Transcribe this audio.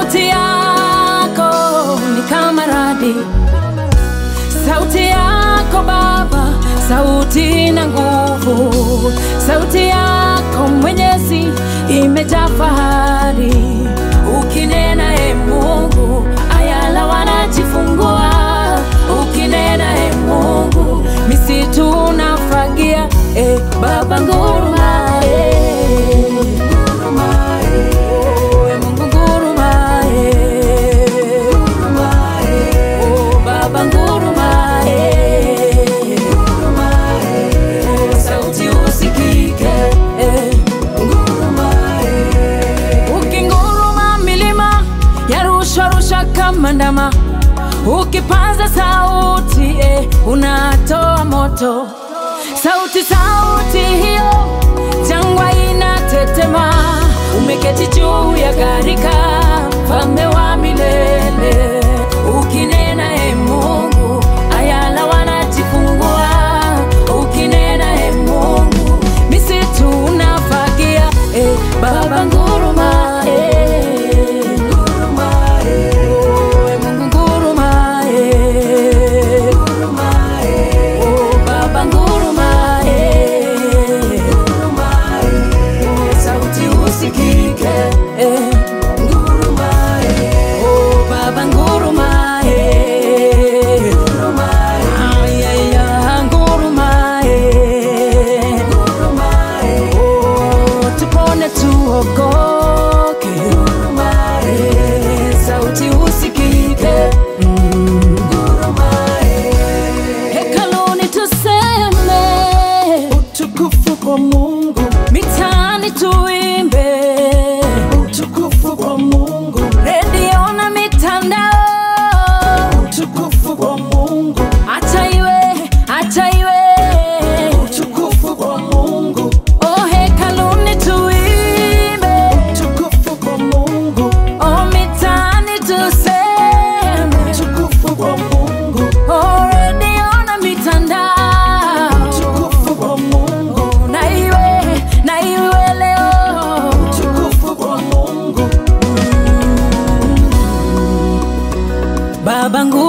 sauti yako ni kama radi, sauti yako Baba, sauti na nguvu, sauti yako Mwenyezi imejaa fahari. Ukinena Mungu, ayala wanajifungua. Ukinena Mungu, misitu nafagia. Baba nguruma, Mungu nguruma, Baba nguruma, sauti usikike. Ukinguruma milima yarusha kama ndama, ukipaza sauti unatoa moto. Sauti hiyo jangwa inatetema. Umeketi juu ya gharika, mfalme wa milele. Ukinena Mungu, ayala wanajifungua. Ukinena Mungu, misitu nafagia. Baba nguruma, Mungu nguruma, Baba nguruma, sauti usikike. Baba nguruma, tupone tuokoke. Sauti usikike. Hekaluni tuseme utukufu kwa Mungu, mitaani tuimbe utukufu kwa Mungu, redio na mitandao utukufu kwa Mungu, acha iwe utukufu kwa Mungu, oh hekaluni tuimbe utukufu kwa Mungu, oh mitaani tuseme utukufu kwa Mungu, oh redio na mitandao utukufu kwa Mungu, na iwe leo utukufu kwa Mungu. Baba